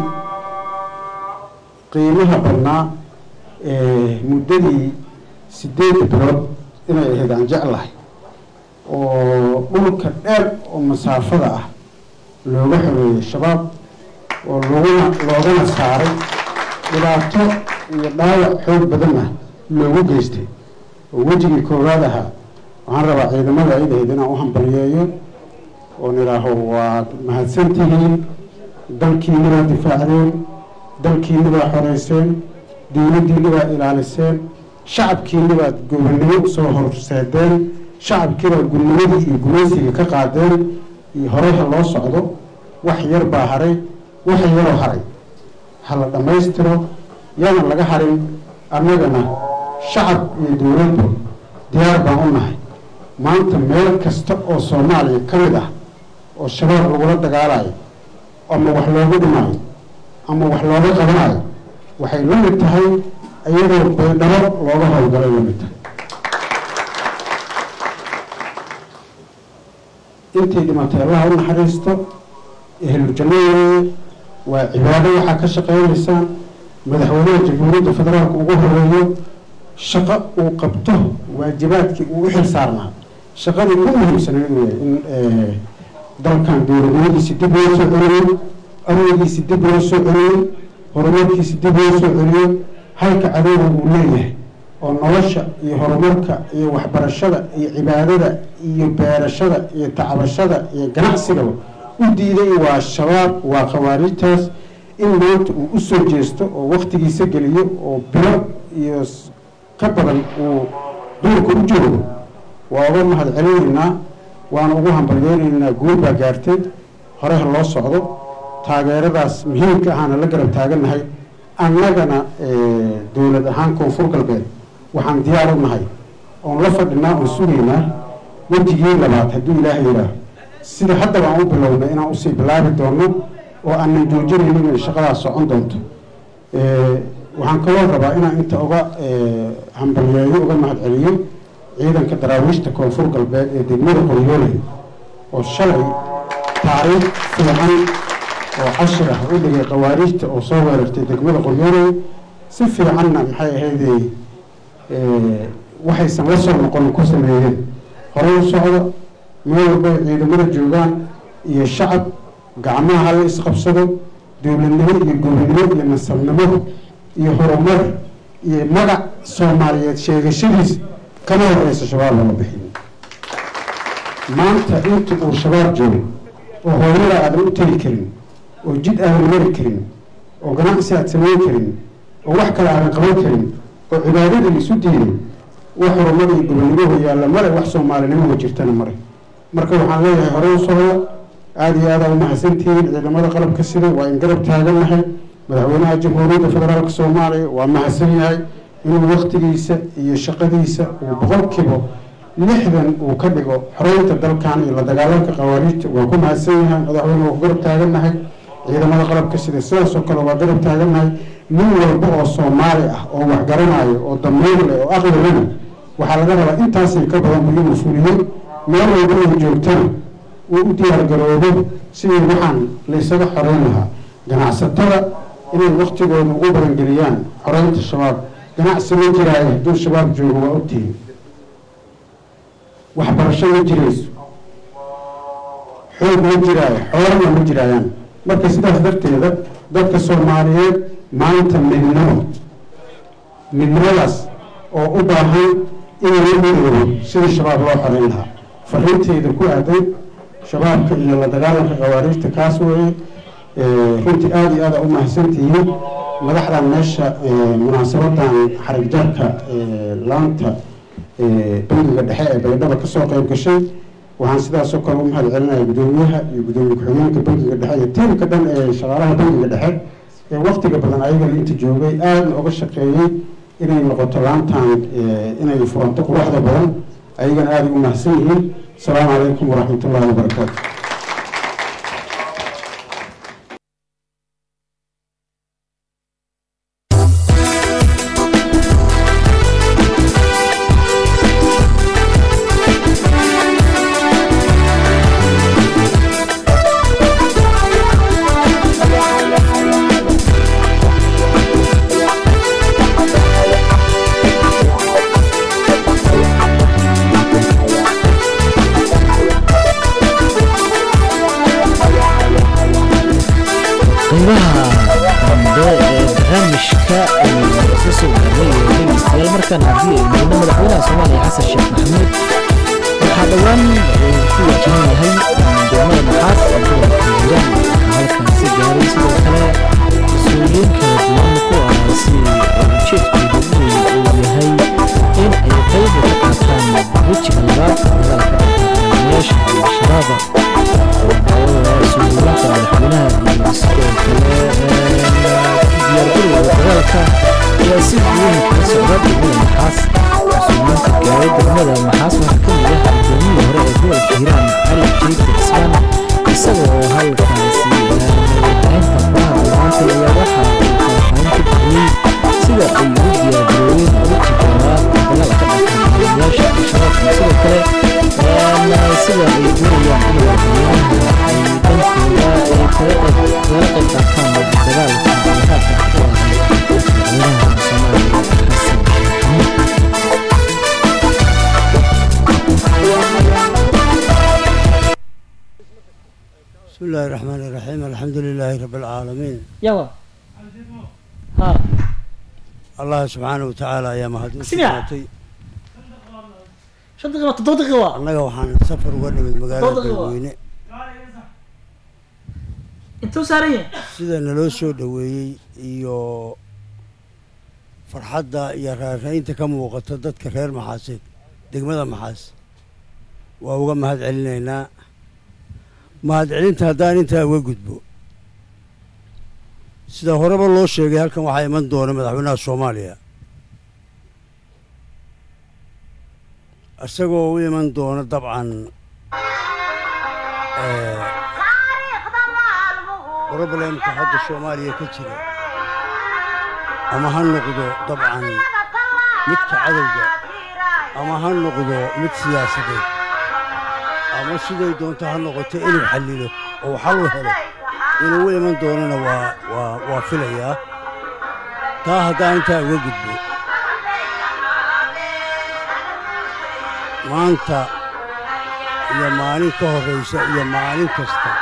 qiimaha badnaa muddadii 8 bilood inay ahayd aan jeclahay oo dhulka dheer oo masaafada ah looga xoreeyey shabaab oo loogana saaray dhibaato iyo dhaawac xoog badan ah loogu geystay oo wejigii koowaad ahaa. waxaan rabaa ciidamada ay ahayd inaan u hambaliyeeyo oo nidhaaho waad mahadsantihiin, dalkiina waa difaacdeen, dalkiina waa xoreyseen, dowladdiina waa ilaaliseen, shacabkiina waad gobonnimo soo horseedeen, shacabkiina waa gurnimadii iyo gumaysiga ka qaadeen iyo horey ha loo socdo. wax yar baa haray, wax yaroo haray ha la dhammaystiro, yaana laga harin. annagana shacab iyo dowladdu diyaar baan u nahay maanta meel kasta oo soomaaliya ka mid ah oo shabaab lagula dagaalayo ama wax looga dhimaayo ama wax looga qabanayo waxay la mid tahay iyadoo baydhabo looga howlgalay la mid tahay. intay dhimatay allah u naxariisto, ehlu jannada waa cibaado waxaa ka shaqeynaysaan. madaxweynaha jamhuuriyadda federaalka ugu horeeyo shaqo uu qabto waajibaadkii uu u xil saarnaa shaqadii ugu muhiimsanayd wey in dalkan dowladnimadiisi dib loo soo celiyo, amnigiisi dib loo soo celiyo, horumarkiisi dib loo soo celiyo. halka cadowga uu leeyahay oo nolosha iyo horumarka iyo waxbarashada iyo cibaadada iyo beerashada iyo tacabashada iyo ganacsigaba u diiday waa shabaab, waa khawaariijtaas. in maanta uu u soo jeesto oo waktigiisa geliyo oo bilo iyo ka badan uu duurka u joogo waa uga mahad celinaynaa, waana ugu hambalyeynaynaa. guul baa gaartay, hore ha loo socdo. taageeradaas muhiimka ahaana la garab taagannahay. annagana dowlad ahaan koonfur galbeed waxaan diyaar u nahay oon la fadhinaa oon sugaynaa wejigii labaad hadduu ilaahay yidhaaho sida haddaba aan u bilownay inaan usii bilaabi doono oo aanan joojinaynin inay shaqadaas socon doonto. waxaan kaloo rabaa inaan inta uga hambalyeeyo uga mahad celiyo ciidanka daraawiishta koonfur galbeed ee degmada qoryooley oo shalay taariikh fiican oo cashir ah u dhigay khawaariijta oo soo weerartay degmada qoryooley. si fiicanna maxay ahaydee waxaysan la soo noqon ku sameeyeen. horey u socda, meel walbay ciidamada joogaan iyo shacab gacmaha hala isqabsado. dowladnimo iyo gobonnimo iyo nasabnimo iyo horumar iyo magac soomaaliyeed sheegashadiis kama horeysa shabaab lama bixin. maanta inta uu shabaab joogo oo hooyada aadan u tegi karin oo jid aadan mari karin oo ganacsi aad samayn karin oo wax kale aadan qaban karin oo cibaadada isu diiday wax horumar iyo gobonnimo yaalla male, wax soomaalinimo jirtana mare. marka waxaan leeyahay horey u socda, aada iyo aada u mahadsantihiin. ciidamada qalabka sida waa in garab taagannahay. madaxweynaha jamhuuriyadda federaalka soomaaliya waa mahadsan yahay inuu waktigiisa iyo shaqadiisa uu 60% uu ka dhigo xoreynta dalkan iyo la dagaalanka khawaariijta. waa ku mahadsan yahay madaxweyne, waa ku garab taagannahay. ciidamada qalabka sida sidaasoo kale waa garab taagannahay. nin walba oo soomaali ah oo wax garanayo oo damiir leh oo aqli lena waxaa laga rabaa intaasay ka badan bu inuu fuliyo. meel walba ay joogtana uu u diyaar garoobo sidii waxaan laysaga xoreyn lahaa. ganacsatada inay waktigooda ugu badangeliyaan xoreynta shabaab. ganacsi ma jiraayo hadduu shabaab joogo waa ogtihiin. waxbarasho ma jirayso, xoog ma jiraayo, xoolana ma jiraayaan. marka sidaas darteeda dadka soomaaliyeed maanta midnimadaas oo u baahan inay la midoobo sidii shabaab loo xoreyn lahaa. fariinteyda ku aaday shabaabka iyo la dagaalanka khawaariijta kaas weeye. runtii aada iyo aada u mahadsantihiin madaxdan meesha munaasabadan xarig jarka laanta bangiga dhexe ee baydhaba kasoo qayb gashay. waxaan sidaasoo kale u mahad celinayaa gudoomiyaha iyo gudoomiye ku-xigeenka bangiga dhexe iyo tiimka dhan ee shaqaalaha bangiga dhexe ee waqtiga badan ayagana inta joogay aadna uga shaqeeyey inay noqoto laantaan inay furanto quruxda badan ayagana aada ugu mahadsan yihiin asalaamu calaykum waraxmatullahi wabarakaatu markaan haddii ay mudane madaxweynaha soomaaliya xasan sheekh maxamuud waxaa dhowaan ku wajahan yahay degmada maxaas ee gobolka hiiraan halkaasi gaaray sidoo kale mas-uuliyiin kala duwan kuwaasi ujeedkooda uu yahay in ay qayb ka qaataan wejiga labaad dagaalka meesha al-shabaaba mas-uuliyiinta madaxweynaha iyo sidoo kale diyaargarowga dagaalka ayaa si weyn kaga socda degmada maxaas mas-uuliyiinta gaaray degmada maxaas waxaa ka mid ah gudoomiyihii hore ee gobolka hiiraan cali jeyde cismaan isagoo halkaasi warbaahinta faraha maanta ayaa waxa uu faahfaahin ka bixiyey sida ay ugu diyaargaroobeen wejiga labaad dagaalka dhaqanyaasha al-shabaab iyo sidoo kale sida ay doonayaan in madaxweynaha ay dhankooda kala qayb qaataan dagaalka alhaadka ku ah madaxweynaha soomaaliya xasan بسم الله الرحمن الرحيم الحمد لله رب العالمين يلا ها الله سبحانه وتعالى يا مهدوس سمع شد قوة تضغط قوة أنا وحان سفر وقرنا من مقالة دوينة انتو سارية سيدا نلوسو دوي iyo farxadda iyo raaraynta ka muuqata dadka reer maxaaseed degmada maxaas waa uga mahad celinaynaa mahad celinta haddaan intaa uga gudbo sida horeba loo sheegay halkan waxaa iman doona madaxweynaha soomaaliya isagoo u iman doona dabcan problemka hadda soomaaliya ka jira ama ha noqdo dabcan midka cadowga ama ha noqdo mid siyaasadeed ama siday doonto ha noqoto inuu xallilo oo xal u helo inuu u iman doonana waa filayaa taa haddaan intaa uga gudbo maanta iyo maalin ka horraysa iyo maalin kasta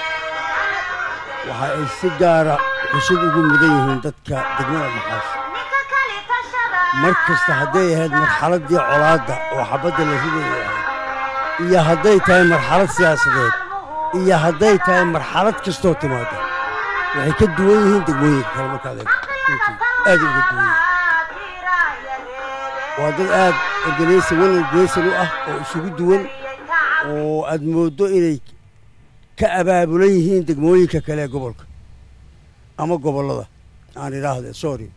waxa ay si gaara xusid ugu mudan yihiin dadka degmada maxaas mar kasta hadday ahayd marxaladdii colaadda oo xabadda la ridaya iyo hadday tahay marxalad siyaasadeed iyo hadday tahay marxalad kastoo timaada waxay ka duwan yihiin degmooyinka kale markaad eegto runtii aad uga duwan yihiin waa dad aad organisan u ah oo isugu duwan oo aad mooddo inay ka abaabulan yihiin degmooyinka kale ee gobolka ama gobollada aan idhaahde sorry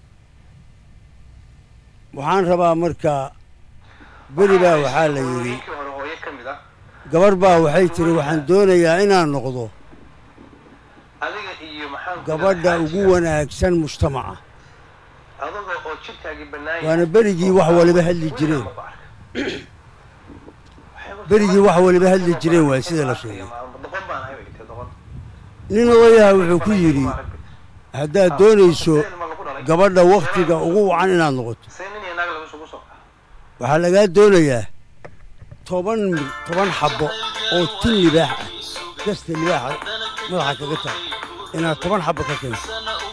waxaan rabaa markaa beri baa waxaa la yidhi gabarh baa waxay tiri waxaan doonayaa inaan noqdo gabadha ugu wanaagsan mujtamaca waana berigii wax waliba hadli jireen waay sida la sheegay nin odayaha wuxuu ku yidhi haddaad doonayso gabadha wakhtiga ugu wacan inaad noqoto waxaa lagaa doonayaa toban xabbo oo tin libaax ah gasta libaaxa madaxa kaga tahay inaad 10 xabbo ka keento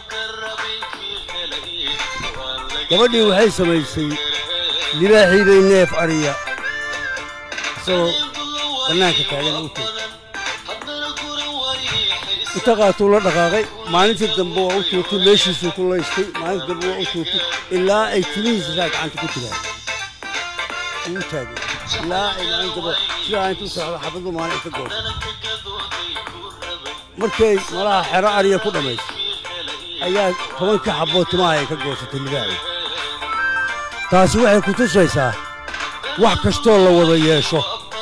gabadhii waxay samaysay libaaxii bay neef ariya isagoo bannaanka taagan u tegay inta qaatuu la dhaqaaqay maalintii dambe waa u tuurtay meeshiisuu ku laystay maalintii dambe waa u tuurtay ilaa ay timihiisa saa gacanta ku jiraan uu taagay ilaa imaantaba sidaa intuu socdo xabadu maalin ka goosa markay malaha xero ariya ku dhammaysay ayaa 10 xaboo timaha ay ka goosatay libaaxi taasi waxay ku tusaysaa wax kastoo la wada yeesho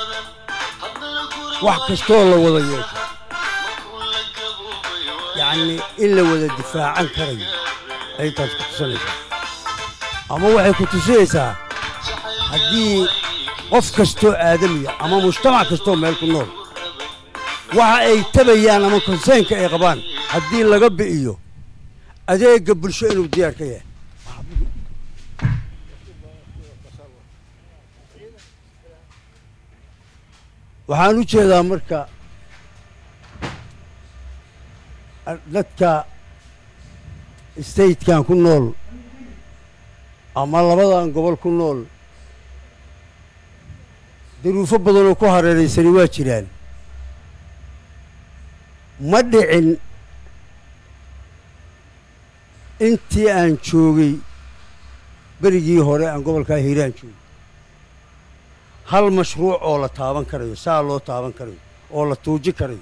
yacni in la wada difaacan karayo ayay taas ku tusanaysaa ama waxay ku tusinaysaa haddii qof kastoo aadamiya ama mujtamac kastoo meel ku nool waxa ay tabayaan ama konseynka ay qabaan haddii laga bi'iyo adeegga bulsho inuu diyaar ka yahay waxaan u jeedaa marka dadka statekan ku nool ama labadan gobol ku nool duruufo badanoo ku hareeraysani waa jiraan ma dhicin intii aan joogay berigii hore aan gobolkaa hiiraan joogay hal mashruuc oo la taaban karayo saa loo taaban karayo oo la tuuji karayo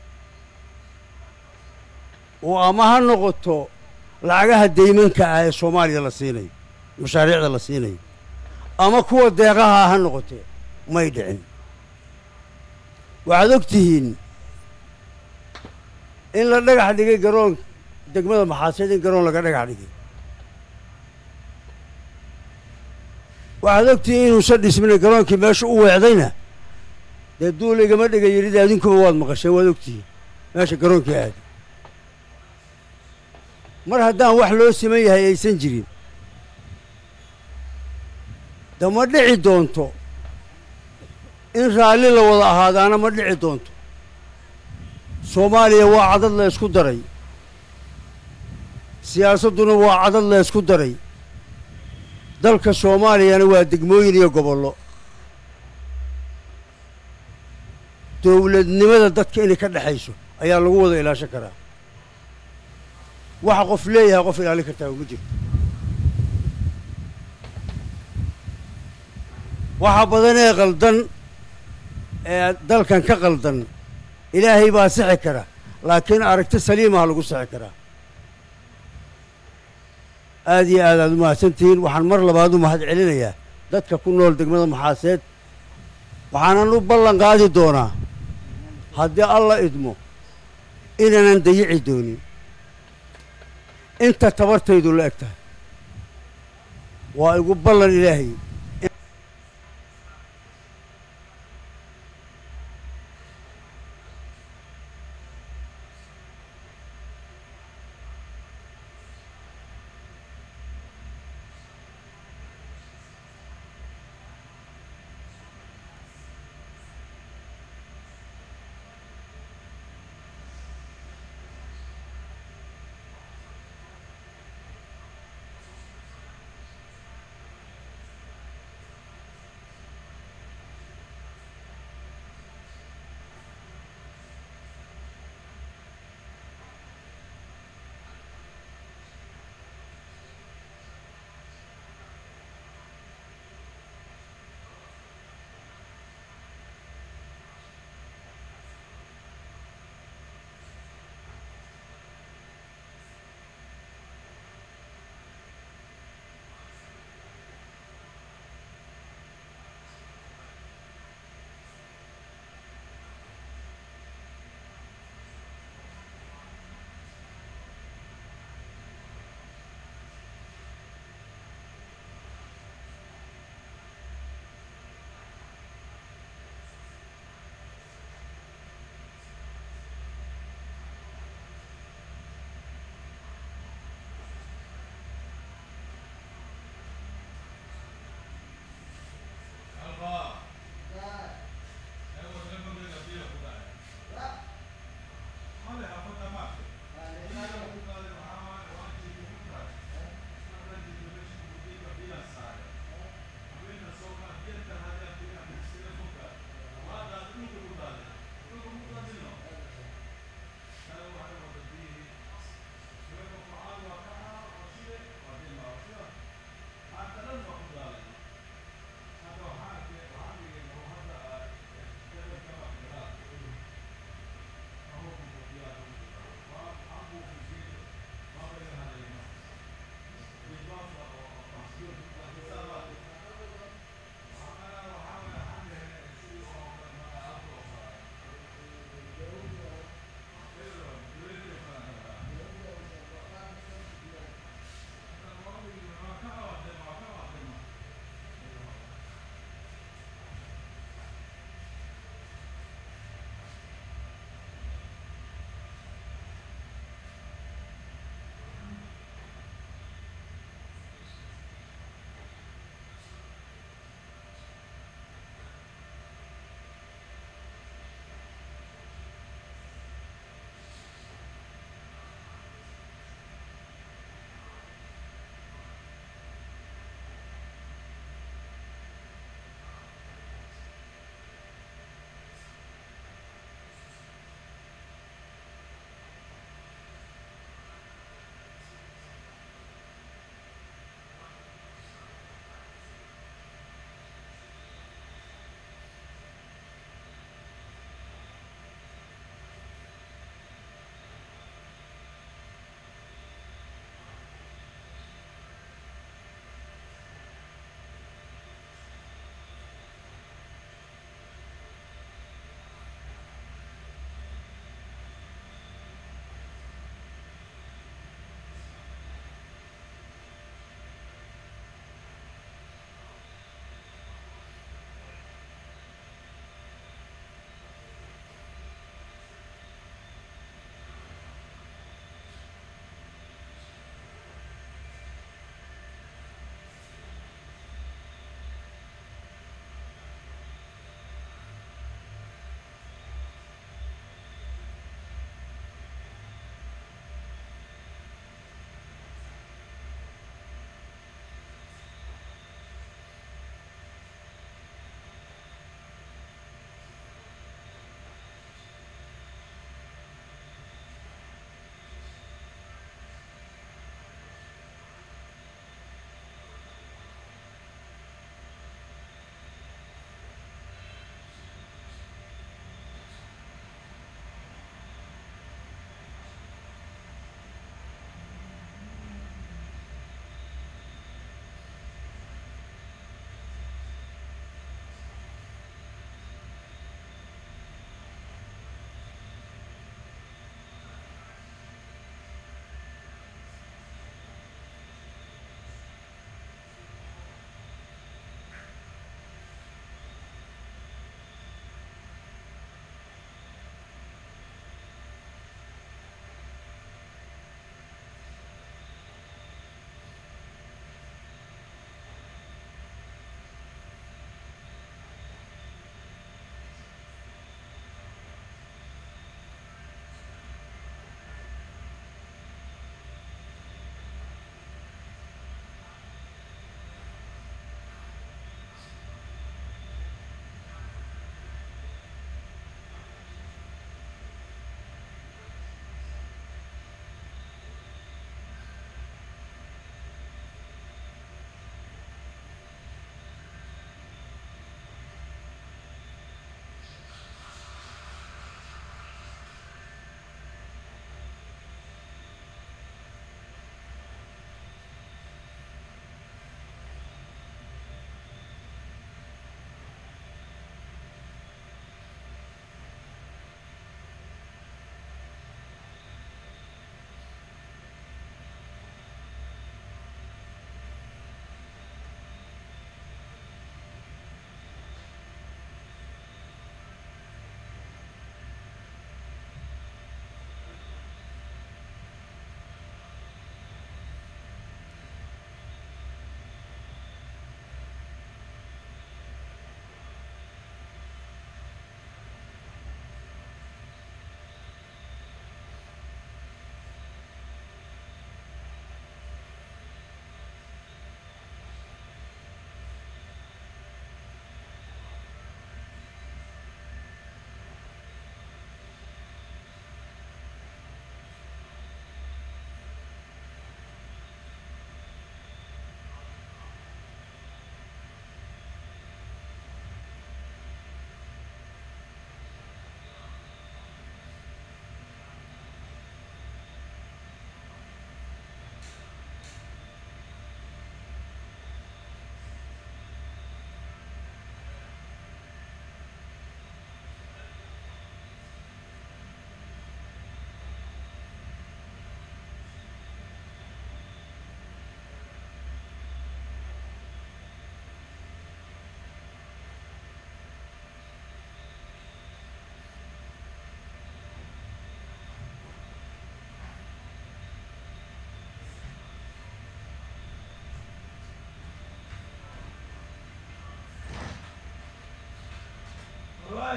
oo ama ha noqoto lacagaha deymanka ah ee soomaaliya la siinayo mashaariicda la siinayo ama kuwa deeqaha ha noqotee may dhicin waxaad og tihiin in la dhagax dhigay garoon degmada maxaaseed in garoon laga dhagax dhigay waxaad og tihiin inuusan dhismin garoonkii meesha u weecdayna dee duul igama dhiga yidhida adinkuba waad maqasheen waad og tihiin meesha garoonkii aaday mar haddaan wax loo siman yahay aysan jirin dama dhici doonto in raalli la wada ahaadaana ma dhici doonto soomaaliya waa cadad la ysku daray siyaasadduna waa cadad la ysku daray dalka soomaaliyana waa degmooyin iyo gobollo dowladnimada dadka inay ka dhexayso ayaa lagu wada ilaashan karaa waxa qof leeyahay qof ilaalin kartaa uma jirto waxa badan ee qaldan ee dalkan ka qaldan ilaahay baa sixi kara laakiin aragti saliimaha lagu sixi karaa aad iyo aad aad u mahadsantihiin waxaan mar labaad u mahad celinayaa dadka ku nool degmada maxaaseed waxaanan u ballan qaadi doonaa haddii alla idmo inaanan dayici doonin inta tabartaydu la eg tahay waa igu ballan ilaahay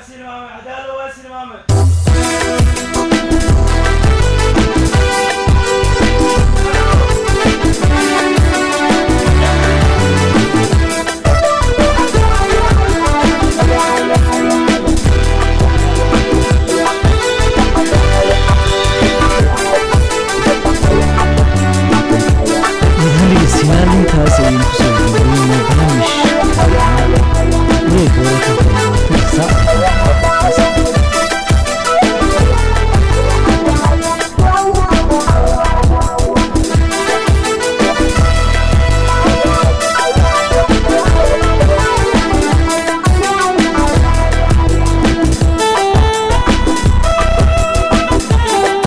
واسلمامه عداله واسلمامه